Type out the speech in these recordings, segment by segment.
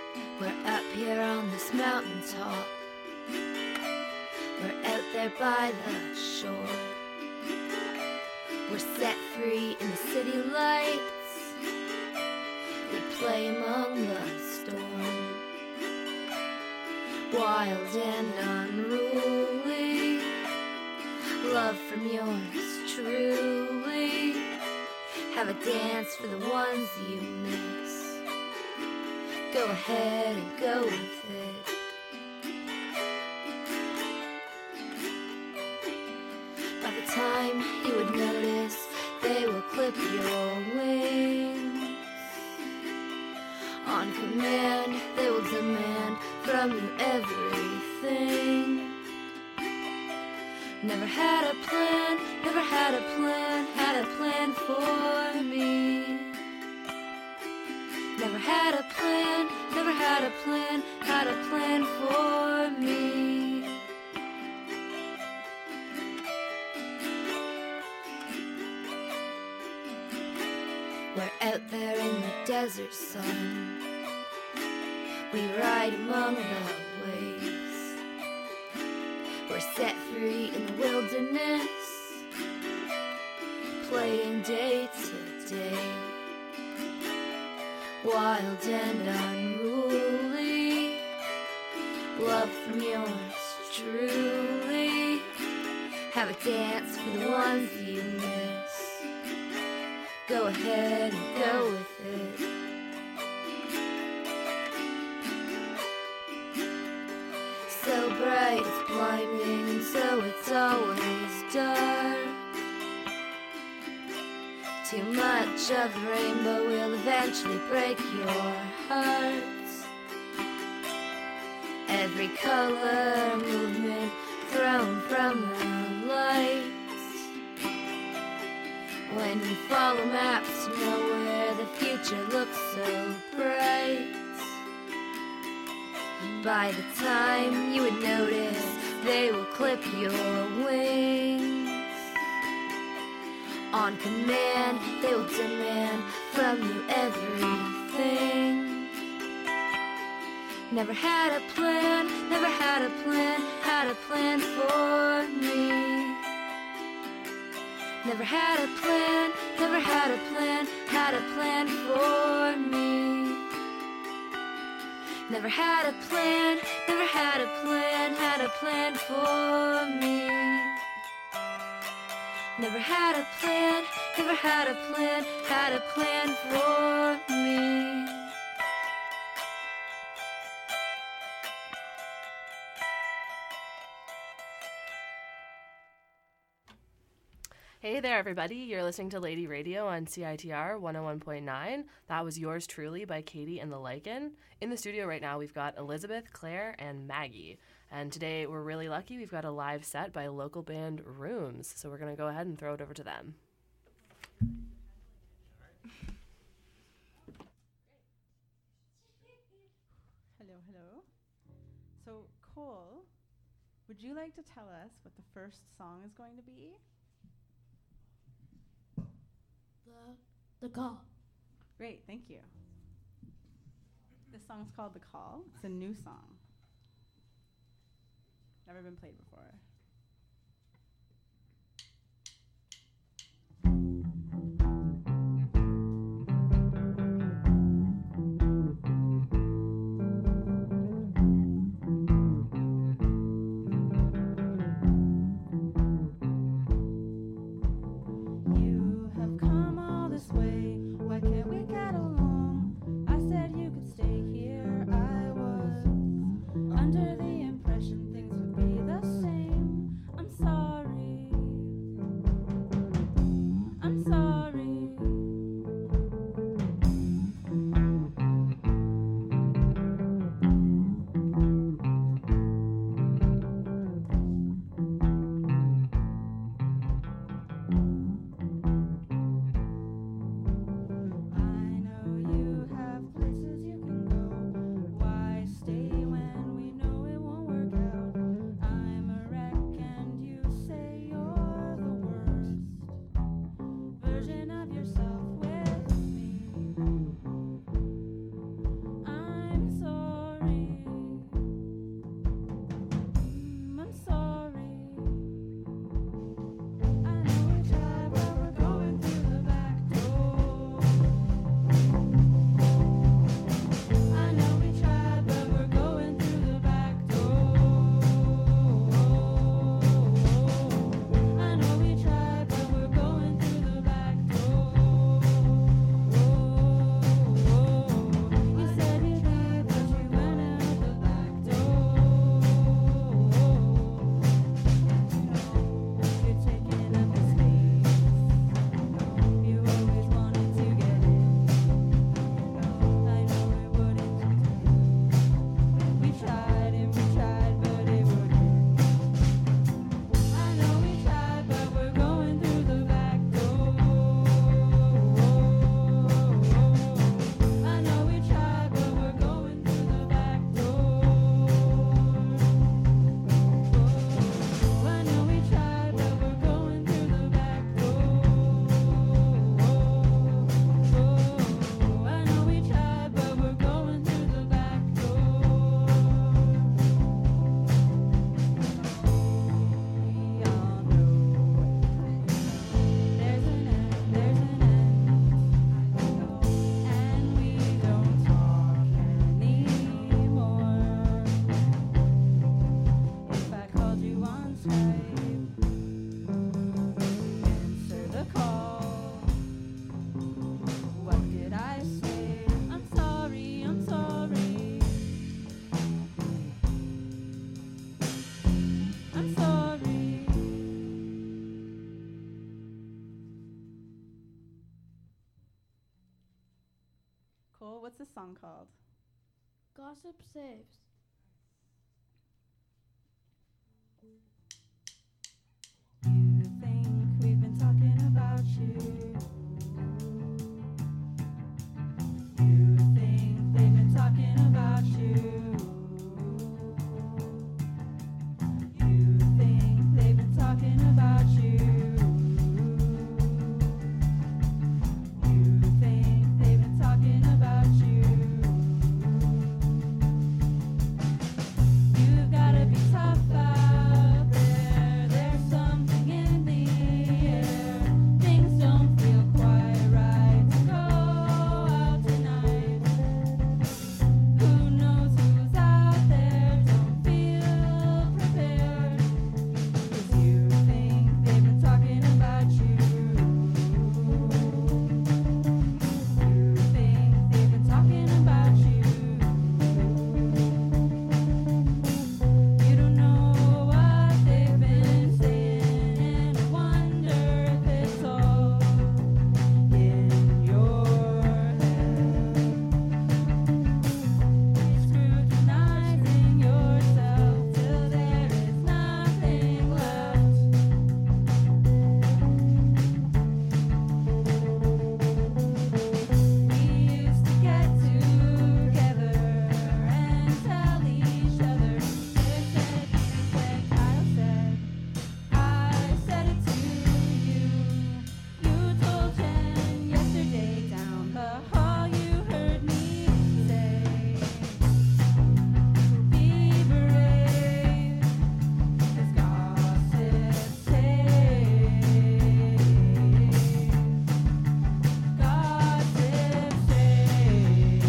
We're up here on this mountaintop. We're out there by the shore. We're set free in the city lights. We play among the storm. Wild and unruly, love from yours truly. Have a dance for the ones you miss. Go ahead and go with it. By the time you would notice, they will clip your wings. On command, they will demand from you everything. Never had a plan, never had a plan, had a plan for me. Never had a plan, never had a plan, had a plan for me. We're out there in the desert sun. We ride among the waves. We're set free in the wilderness, playing day to day. Wild and unruly, love from yours truly. Have a dance for the ones you miss. Go ahead and go with it. So bright it's blinding, and so it's always dark. Too much of the rainbow will eventually break your hearts. Every color movement thrown from the lights. When you follow maps to know where the future looks so bright. By the time you would notice, they will clip your wings. On command, they will demand from you everything. Never had a plan, never had a plan, had a plan for me. Never had a plan, never had a plan, had a plan for me. Never had a plan, never had a plan, had a plan for me. Never had a plan, never had a plan, had a plan for me. Hey there, everybody. You're listening to Lady Radio on CITR 101.9. That was Yours Truly by Katie and the Lichen. In the studio right now, we've got Elizabeth, Claire, and Maggie. And today, we're really lucky. We've got a live set by local band Rooms. So we're going to go ahead and throw it over to them. Hello, hello. So, Cole, would you like to tell us what the first song is going to be? The Call. Great, thank you. This song's called The Call. It's a new song. Never been played before. Under the impression things would be the same. song called? Gossip saves. You think we've been talking about you. You think they've been talking about you. You think they've been talking about you. You think they've been talking about you. You've gotta be tough out there. There's something in the air. Things don't feel quite right to go out tonight. Who knows who's out there? Don't feel prepared. 'Cause you think they've been talking about you. You think they've been talking about you. You don't know what they've been saying, and I wonder if it's all in your head. Scrutinizing yourself till there is nothing left. We used to get together and tell each other. They said, you said, Kyle said, I said it to you. You told Jen yesterday down the hall. You heard me say, be brave, 'cause gossip saves. Gossip saves.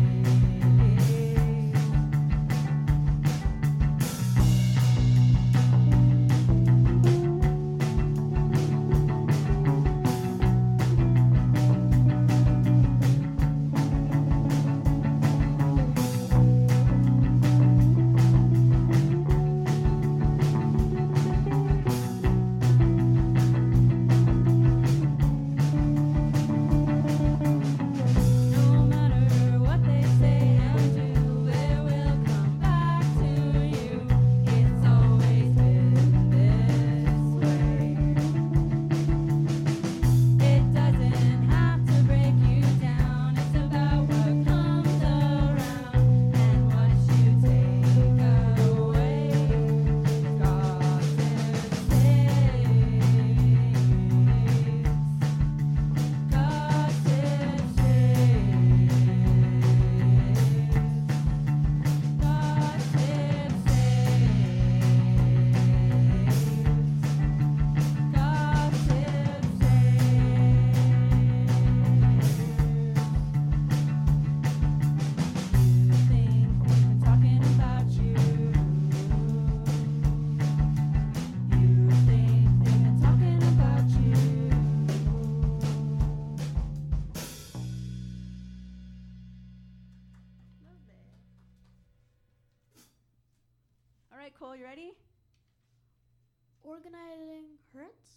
No matter what they say and do, it will come back to you. It's always been this way. It doesn't have to break you down. It's about what comes around and what you take away. Gossip saves. Gossip All right, Cole, you ready? Organizing hurts.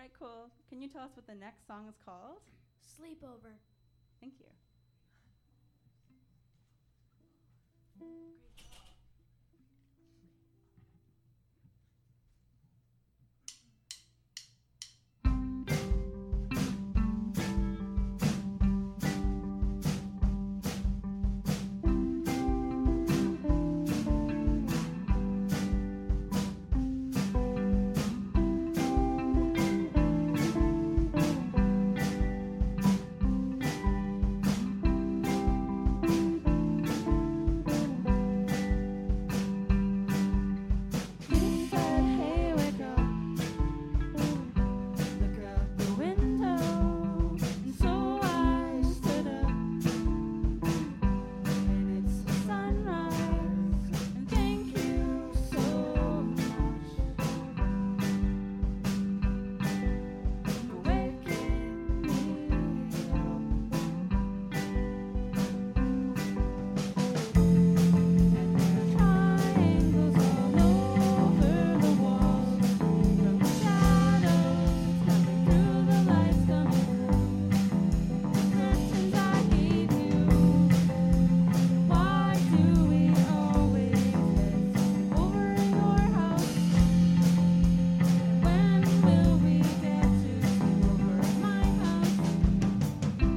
right, cool. Can you tell us what the next song is called? Sleepover. Thank you. He said, "Hey, wake up, look out the window." And so I stood up, and it's sunrise. And thank you so much for waking me up. And there are triangles all over the walls, from the shadows coming through the lights coming through the curtains I gave you. Why do we always get over in your house? When will we get to over at my house?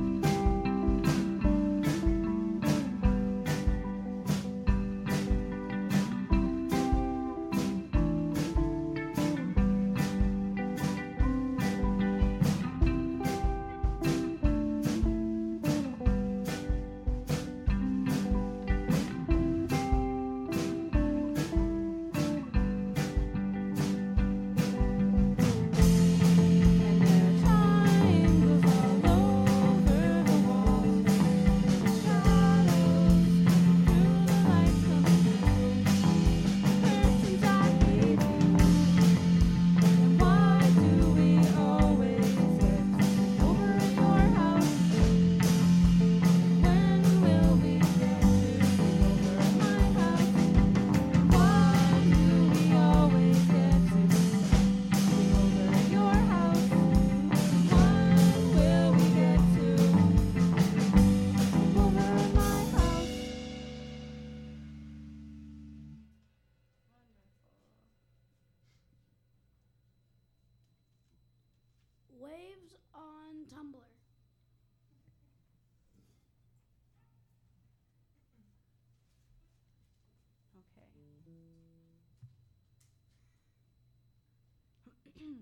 And there are triangles all over the walls, the shadows through the lights coming through curtains I gave you. And why do we always get over in your house? When will we get over at my house? Why do we always get over at your house? When will we get over at my house? Waves on Tumblr. Okay.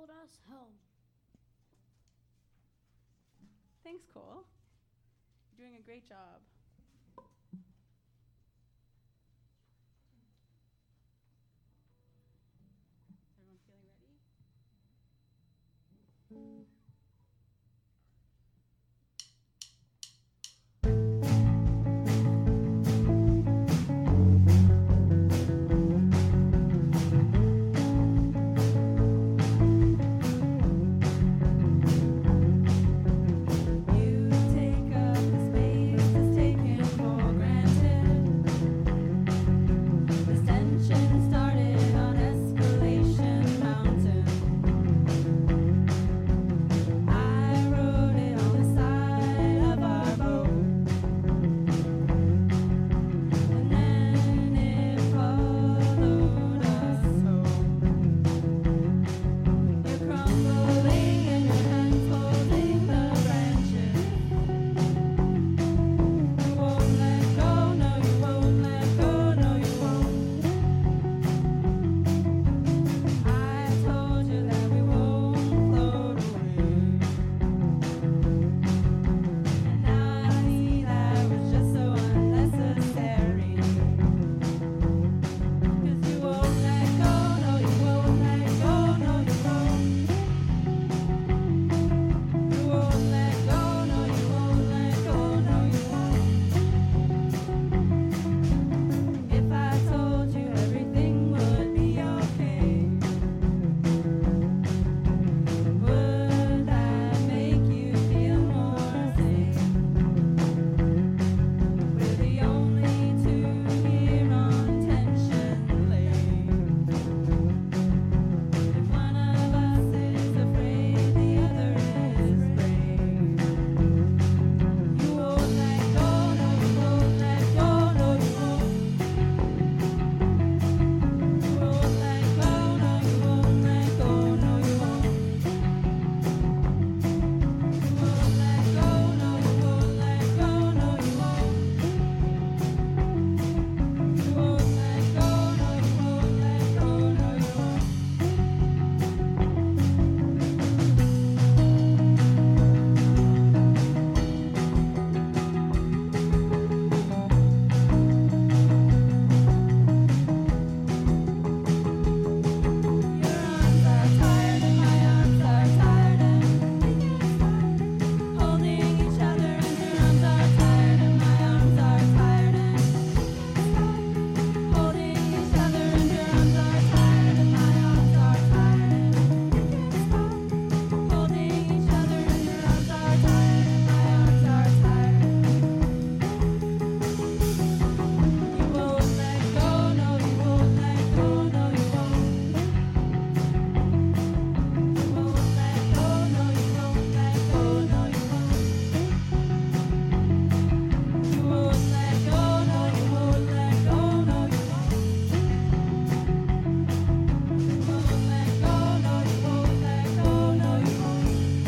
followed us home. Thanks, Cole. You're doing a great job. Is everyone feeling ready? You take up the space that's taken for granted. This tension started on Escalation Mountain. I wrote it on the side of our boat, and then it followed us home. You're crumbling and your hands holding the branches. You won't let go, no you won't let go, no you won't. I told you that we won't float away, and now I see that was just so unnecessary. 'Cause you won't let go, no you won't let go, no you won't. You won't let go, no you won't let go, no you won't. If I told you everything would be okay, would that make you feel more safe? We're the only two here on Tension Lake. If one of us is afraid, the other is brave. You won't let go, no you won't let go, no you won't. You won't let go, no you won't let go, no you won't. You won't let go, no you won't let go, no you won't. You won't let go, no you won't let go, no you won't. Your arms are tired and my arms are tired and we can't stop holding each other. And your arms are tired and my arms are tired and we can't stop holding each other. And your arms are tired and my arms are tired and we can't stop holding each other. And your arms are tired and my arms are tired. You won't let go, no you won't let go, no you won't. You won't let go, no you won't let go, no you won't. You won't let go, no you won't let go, no you won't. You won't let go, no you won't let go, no you won't.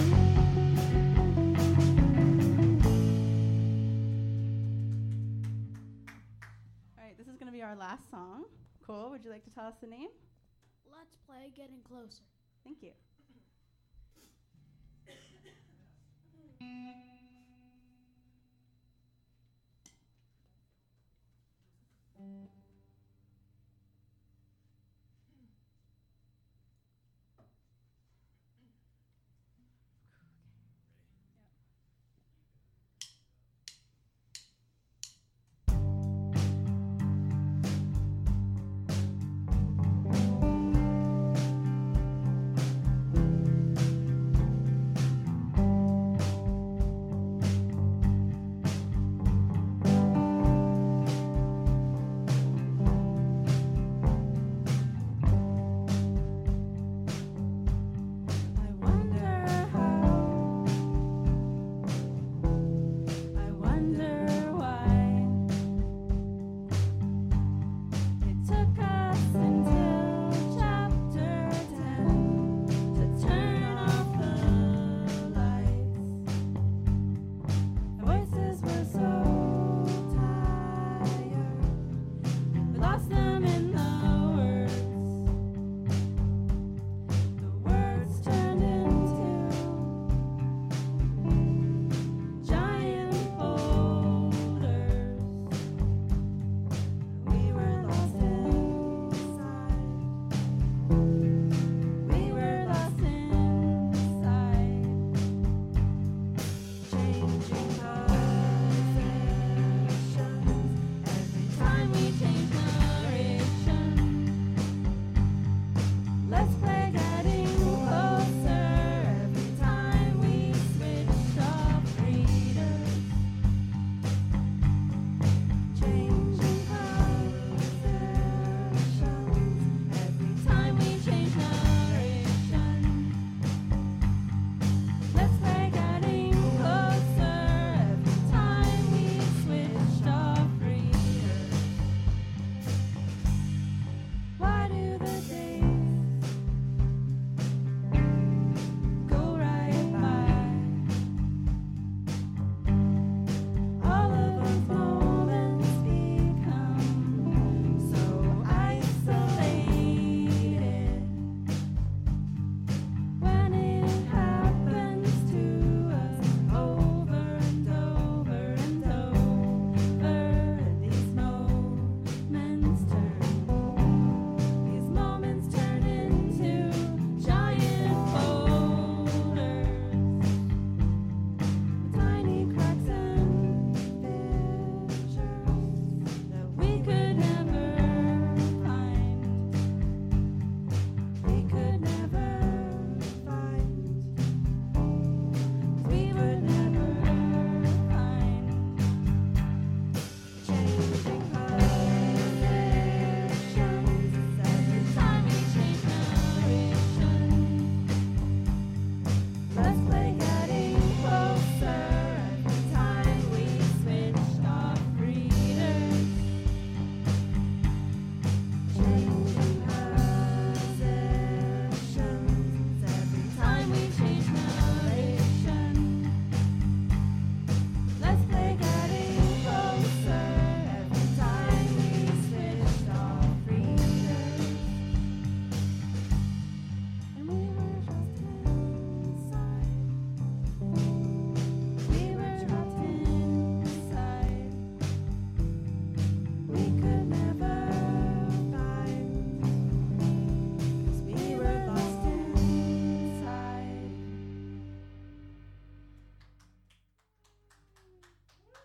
All right, this is going to be our last song. Cole, would you like to tell us the name? Let's play Getting Closer. Thank you.